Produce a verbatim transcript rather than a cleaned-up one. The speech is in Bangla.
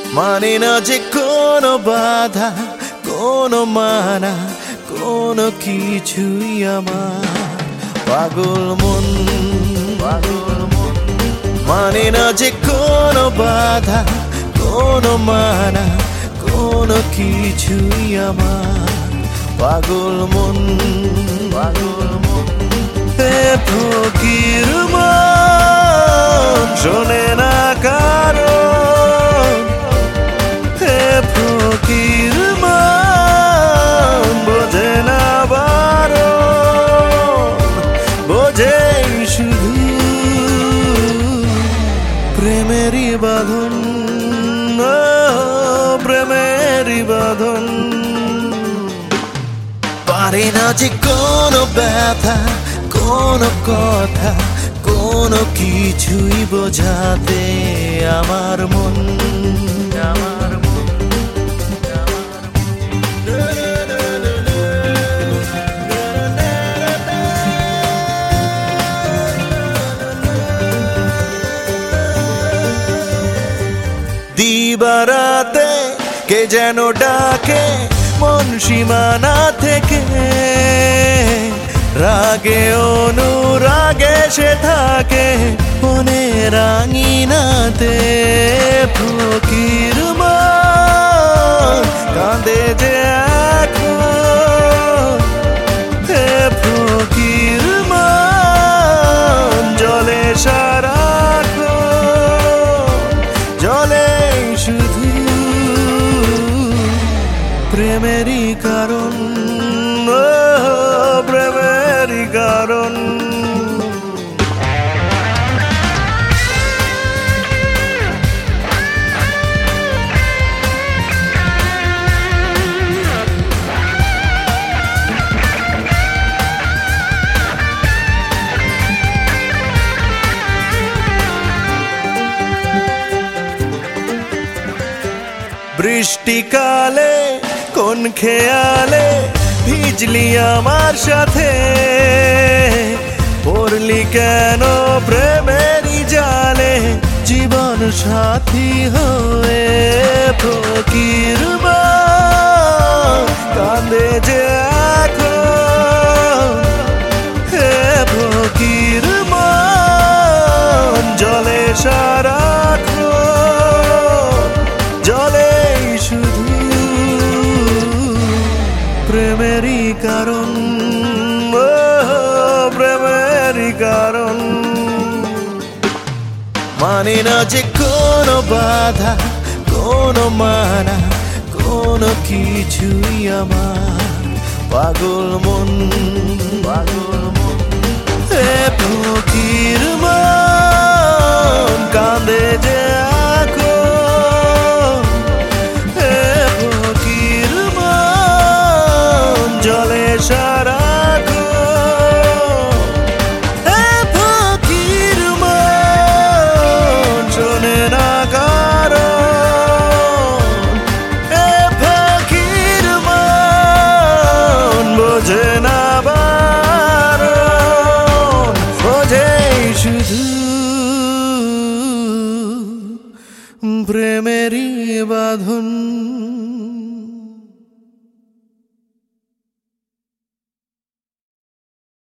মানে না যে কোনো বাধা, কোনো মানা, কোনো কিছুই আমার পাগল মন, পাগল মন। মানে না যে কোনো বাধা, কোনো মানা, কোনো কিছুই আমার পাগল মন, পাগল মন। এ ফকির মন শোনে না কারণ, এ ফকির মন বোঝে না বারণ, বোঝে শুধু প্রেমেরই বাঁধন, প্রেমেরই বাঁধন। পারে না যে কোনো ব্যথা, কোনো কথা, কোনো কিছুই বোঝাতে আমার মন, আমার মন। দিবারাতে কে যেন ডাকে মন সীমানা থেকে, রাগে অনুরাগে সে থাকে মনে রাঙিনাতে। ফকির মন কাঁদে যে এখন, হে ফকির মন জলে সারাক্ষণ, জলে শুধু প্রেমেরই কারণ, প্রেমেরই কারণ। বৃষ্টিকালে কোন খেয়ালে ভিজলি আমার সাথে, পড়লি কেন প্রেমেরই জালে জীবন সাথী হয়ে। ফকির মন কাঁদে যে এখন, হে ফকির মন জলে সারাক্ষণ, জলে শুধু প্রেমেরই কারণ, প্রেমেরই কারণ। মানে না যে কোনো বাধা, কোনো মানা, কোনো কিছুই আমার পাগল মন, পাগল মন। এ ফকির মন কাঁদে যে এখন, এ ফকির মন জলে সারাক্ষণ, এ ফকির মন শোনে না কারণ, এ ফকির মন বোঝে না বারণ, বোঝে শুধু প্রেমেরই বাঁধন।